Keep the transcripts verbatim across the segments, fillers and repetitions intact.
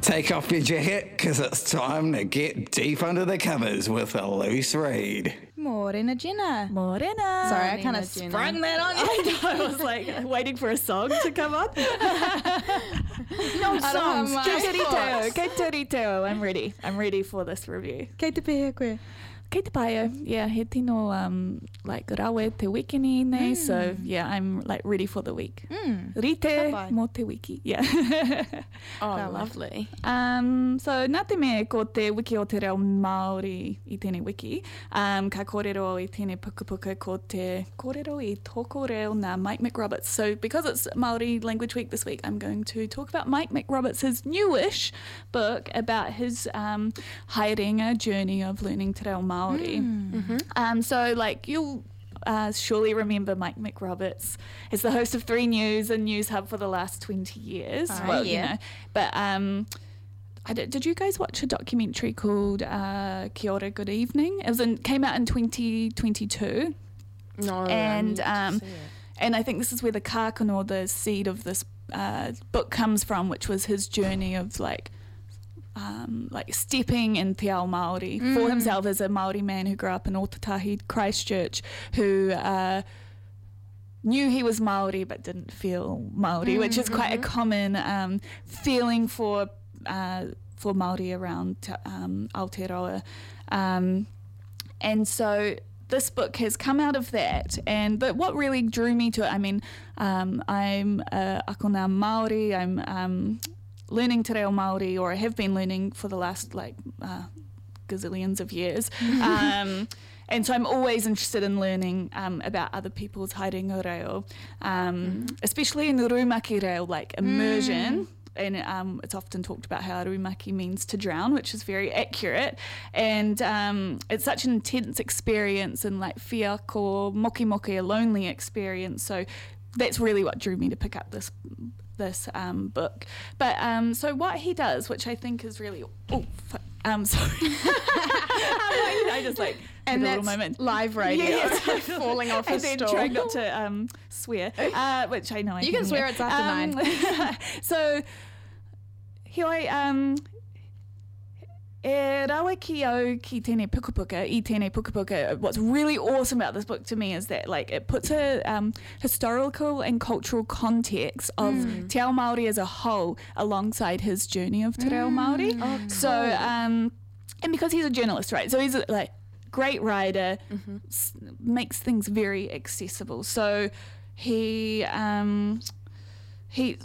Take off your jacket, because it's time to get deep under the covers with a loose read. Morena Jenna. Morena. Sorry, I kind of Jenna. sprung that on you. I know, I was like waiting for a song to come on. No I don't songs. have Que my torito, thoughts. que torito. I'm ready. I'm ready for this review. Kei te pehe koe. Kei te paia, yeah, he tino um, like rawe te wiki ni nei, Mm. so yeah, I'm like ready for the week. Mm. Rite Kapai. mo te wiki, yeah. Oh, Kawa. lovely. Um, so nā te mea ko te wiki o te reo Māori i tēnei wiki, um, ka kōrero i tēnei pukapuka ko te kōrero i tōko reo nā Mike McRoberts. So because it's Māori Language Week this week, I'm going to talk about Mike McRoberts, his newish book about his um, haerenga journey of learning te reo Māori. Mm-hmm. Um, so like you'll uh, surely remember Mike McRoberts as the host of Three News and News Hub for the last twenty years. Oh, well, yeah. you know, but um, I did, did you guys watch a documentary called uh, Kia ora, Good Evening? It was in, came out in twenty twenty-two. No, And, I need um, to see it. And I think this is where the kākano, the seed of this uh, book comes from, which was his journey of like um, like stepping in te ao Māori Mm. for himself as a Māori man who grew up in Ōtautahi, Christchurch, who uh, knew he was Māori but didn't feel Māori, which is quite a common um, feeling for uh, for Māori around um, Aotearoa. Um, and so this book has come out of that, and but what really drew me to it, I mean, um, I'm a akona Māori, I'm um, learning te reo Māori, or I have been learning for the last like uh, gazillions of years. um, and so I'm always interested in learning um, about other people's haerenga reo, um, especially in the rumaki reo, like immersion. And um, it's often talked about how rumaki means to drown, which is very accurate. And um, it's such an intense experience, and like fiako, moki moki, a lonely experience. So that's really what drew me to pick up this this um, book. But um, so what he does, which I think is really, oh, fu- um, sorry, I just like And took a little that's moment. live radio. Yeah, yeah. Falling off and a then stool. trying not to um, swear, uh, which I know I You can swear, hear. it's after nine. So here I um. E rawa ki au ki tēnei pukapuka, i tēnei pukapuka. What's really awesome about this book to me is that like it puts a um, historical and cultural context of Mm. te ao Māori as a whole alongside his journey of te reo Māori. Oh, So, um, and because he's a journalist, right? So he's a, like great writer, Mm-hmm. s- makes things very accessible. So he um, he.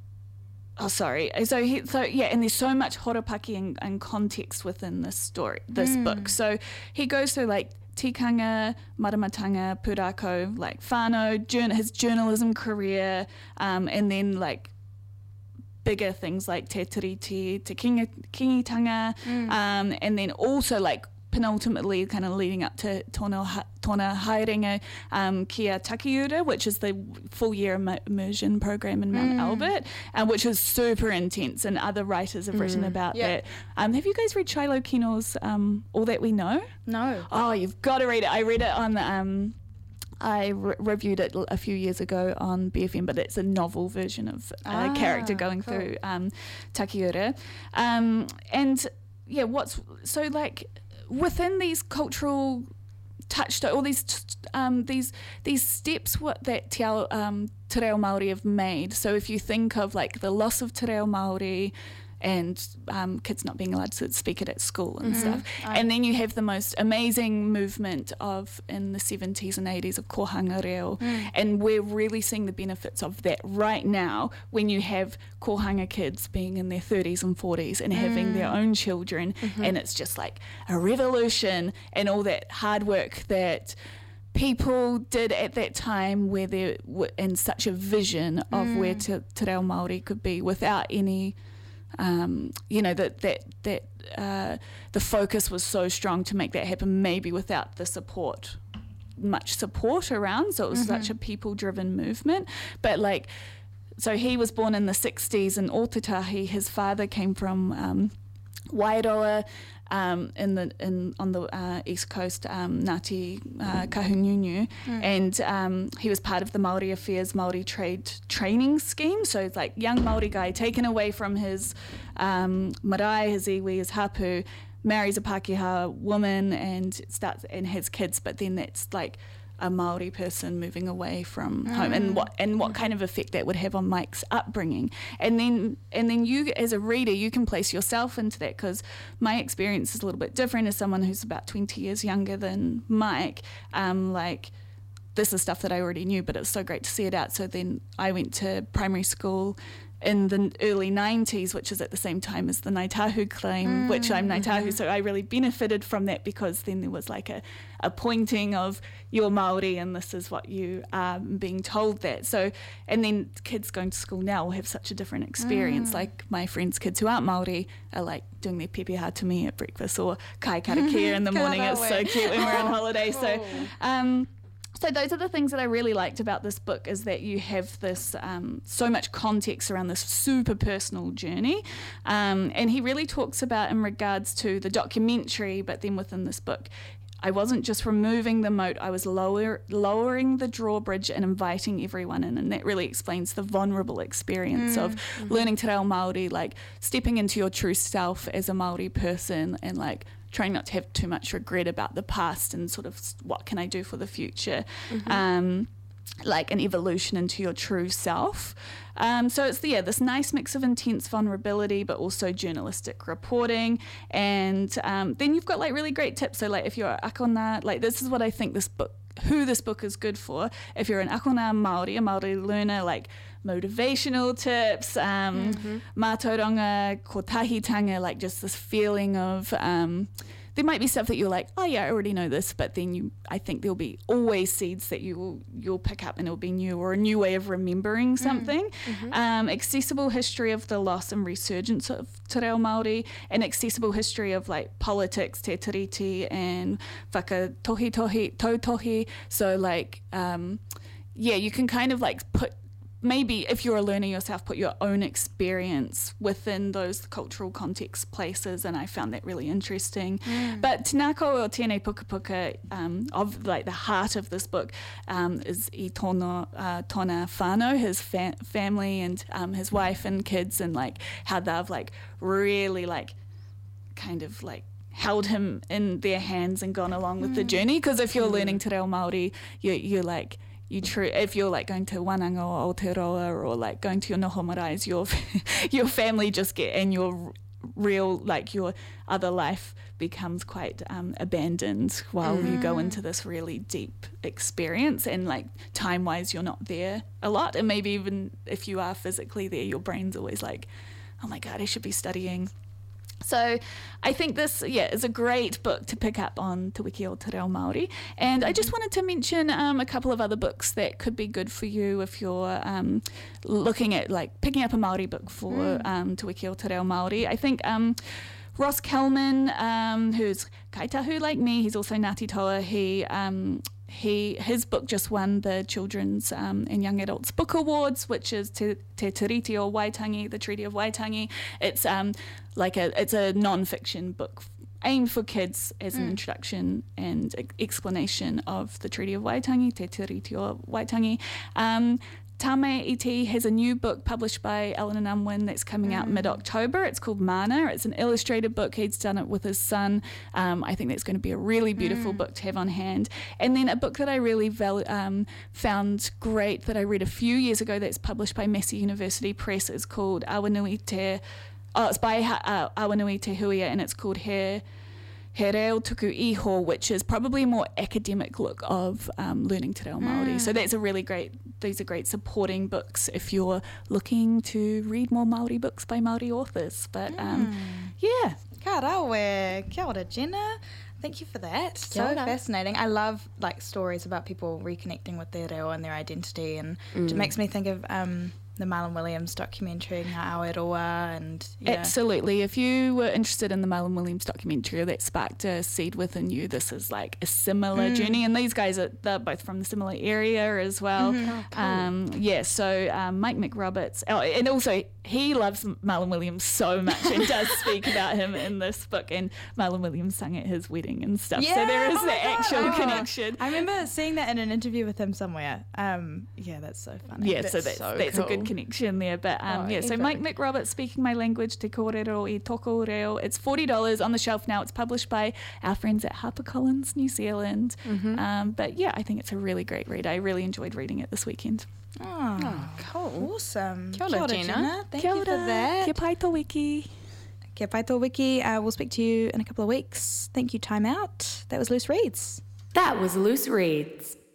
Oh, sorry. So he, so yeah, and there's so much horapaki and, and context within this story, this book. So he goes through like tikanga, maramatanga, pūrākau, like whānau, jour- his journalism career, um, and then like bigger things like te tiriti, te kinga, kingitanga, um, and then also like penultimately kind of leading up to tōna, ha- tōna haerenga um, kia Takiura, which is the full year Im- immersion program in Mount Albert, um, which is super intense, and other writers have written about Yeah. that. Um, have you guys read Shiloh Kino's um, All That We Know? No. Oh, you've got to read it. I read it on um I re- reviewed it l- a few years ago on B F M, but it's a novel version of a Ah, character going cool. through um, Takiura. Um, and yeah, what's so like within these cultural touchstones, all these t- um, these these steps what that te ao, um, te reo Māori have made. So if you think of like the loss of te reo Māori and um, kids not being allowed to speak it at school and stuff. And then you have the most amazing movement of in the seventies and eighties of kohanga reo. And we're really seeing the benefits of that right now when you have kohanga kids being in their thirties and forties and having their own children. And it's just like a revolution, and all that hard work that people did at that time, where there were in such a vision of where te, te reo Māori could be without any Um, you know, that that that uh, the focus was so strong to make that happen, maybe without the support, much support around. So it was such a people-driven movement. But like, so he was born in the sixties in Ōtautahi. His father came from um, Wairoa, um, in the in on the uh, east coast, um, Ngāti uh, Kahungunu, mm. and um, he was part of the Māori Affairs Māori Trade Training Scheme. So it's like young Māori guy taken away from his um, marae, his iwi, his hapu, marries a Pākehā woman and starts and has kids, but then that's like a Māori person moving away from mm. home, and what and what kind of effect that would have on Mike's upbringing, and then and then you as a reader, you can place yourself into that, because my experience is a little bit different as someone who's about twenty years younger than Mike. Um, like this is stuff that I already knew, but it's so great to see it out. So then I went to primary school in the early nineties, which is at the same time as the Ngāi Tahu claim, mm, which I'm Ngāi Tahu, mm-hmm. so I really benefited from that, because then there was like a, a pointing of you're Māori and this is what you are being told that. So, and then kids going to school now will have such a different experience. Mm. Like my friends' kids who aren't Māori are like doing their pepeha to me at breakfast, or kai karakia in the morning. It's so cute when we're on holiday. So, um, So those are the things that I really liked about this book, is that you have this um, so much context around this super personal journey. Um, and he really talks about in regards to the documentary, but then within this book, I wasn't just removing the moat, I was lower, lowering the drawbridge and inviting everyone in. And that really explains the vulnerable experience mm. of mm-hmm. learning te reo Māori, like stepping into your true self as a Māori person, and like trying not to have too much regret about the past, and sort of what can I do for the future, mm-hmm. um, like an evolution into your true self. Um, so it's yeah, this nice mix of intense vulnerability, but also journalistic reporting. And um, then you've got like really great tips. So like if you're a akona, like this is what I think this book, who this book is good for. If you're an akona Māori, a Māori learner, like motivational tips, um, mm-hmm. mātauranga, kotahitanga, like just this feeling of, um, there might be stuff that you're like, oh yeah, I already know this, but then you, I think there'll be always seeds that you will, you'll pick up, and it'll be new, or a new way of remembering something. Mm-hmm. Um, accessible history of the loss and resurgence of te reo Māori, and accessible history of like politics, te tiriti, and whakatohi tohi, tautohi. So like, um, yeah, you can kind of like put, maybe if you're a learner yourself, put your own experience within those cultural context places, and I found that really interesting. Mm. But Tēnā koe o tēnei puka puka, um, of like the heart of this book, um, is i tono, uh, tōna whānau, his fa- family and um, his wife and kids, and like how they've like really like kind of like held him in their hands and gone along with mm. the journey. Because if you're mm. learning te reo Māori, you, you're like, You true if you're like going to Wananga or Aotearoa, or like going to your noho maraes, your your family just get, and your real like your other life becomes quite um, abandoned while mm. you go into this really deep experience, and like time wise you're not there a lot, and maybe even if you are physically there, your brain's always like, oh my god, I should be studying. So I think this, yeah, is a great book to pick up on Te Wiki o Te Reo Māori. And mm-hmm. I just wanted to mention um, a couple of other books that could be good for you if you're um, looking at like picking up a Māori book for mm. um, Te Wiki o Te Reo Māori. I think um, Ross Kelman, um, who's kaitahu like me, he's also Ngāti Toa, he... Um, He his book just won the Children's um, and Young Adults Book Awards, which is Te, Te Tiriti o Waitangi, the Treaty of Waitangi. It's um like a it's a non-fiction book aimed for kids as an mm. introduction and e- explanation of the Treaty of Waitangi, Te Tiriti o Waitangi. Um, Tame Iti has a new book published by Ellen and Unwin that's coming mm. out mid-October. It's called Mana. It's an illustrated book. He's done it with his son. Um, I think that's going to be a really beautiful mm. book to have on hand. And then a book that I really val- um, found great that I read a few years ago that's published by Massey University Press is called Awanui Te... Oh, it's by uh, Awanui Te Huia, and it's called He... He Reo Tuku Iho, which is probably a more academic look of um, learning te reo Māori. Mm. So that's a really great, these are great supporting books if you're looking to read more Māori books by Māori authors. But um, mm. yeah. Ka rawe, kia ora Jenna. Thank you for that. So fascinating. I love like stories about people reconnecting with their reo and their identity, and mm. it makes me think of um, the Marlon Williams documentary, Ngā Aotearoa, and yeah. Absolutely. If you were interested in the Marlon Williams documentary, that sparked a seed within you. This is like a similar mm. journey, and these guys are they're both from the similar area as well. Mm-hmm. Oh, cool. um, yeah. So um, Mike McRoberts, oh, and also he loves Marlon Williams so much and does speak about him in this book. And Marlon Williams sung at his wedding and stuff. Yeah, so there is oh that actual oh. connection. I remember seeing that in an interview with him somewhere. Um, yeah, that's so funny. Yeah, that's so that's so that's cool. a good connection there. But um, Oh, yeah, so even. Mike McRoberts, Speaking My Language, Te Kōrero I Toko Reo. It's forty dollars on the shelf now. It's published by our friends at HarperCollins, New Zealand. Mm-hmm. Um, but yeah, I think it's a really great read. I really enjoyed reading it this weekend. Oh, Oh, cool. awesome. Kia ora, Jenna. Thank Kia you for ora. that. Kia pai tō wiki. Kia pai tō wiki. Uh, we'll speak to you in a couple of weeks. Thank you, Time Out. That was Loose Reads. That was Loose Reads.